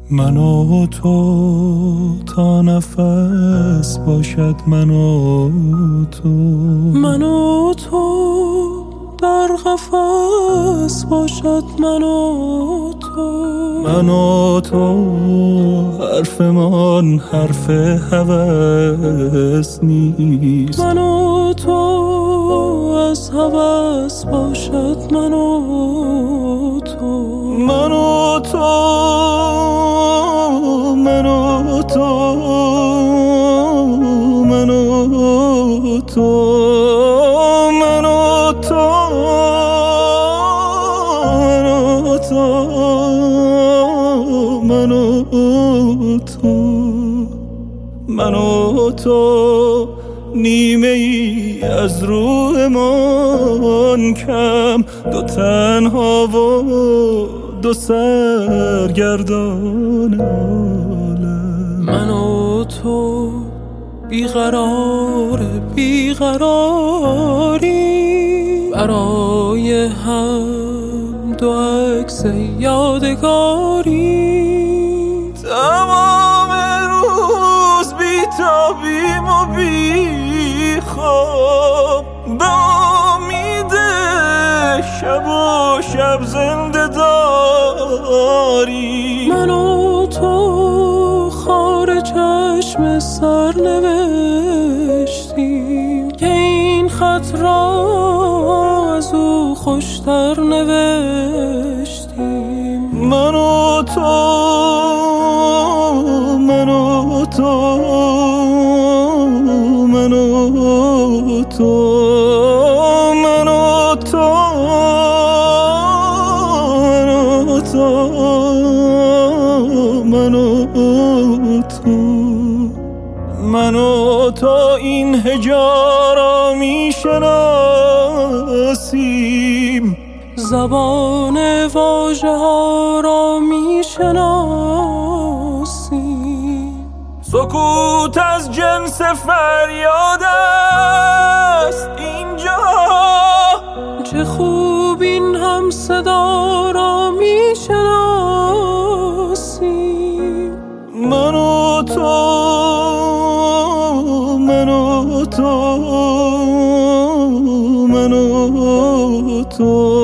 من و تو تا نفس باشد، من و تو، من و تو در قفس باشد، من و تو، من و تو حرفمان حرف هوس نیست، من و تو از هوس باشد، من و تو، من و تو، من و تو، من و تو، من و تو، من و تو، من و تو نیمه ای از روحمان کم، دو تنها و دو سرگردان عالم. من و تو بیقرار بیقراری، برای هم دو عکس یادگاری. تمام روز بی‌تابیم و بی خواب، به امید شب و شب زنده داری. من و تو خار چشم سر نوشتیم که این خط را از او خوشتر نوشتیم. من و تو، من و تو، من و تو، من و تو، من و تو، من و تو این هجا را می شناسیم، زبان واژه ها را می شناسیم. سکوت از جنس فریاد است اینجا، چه خوب این هم صدا را می شناسیم. من و تو، من و تو، من و تو.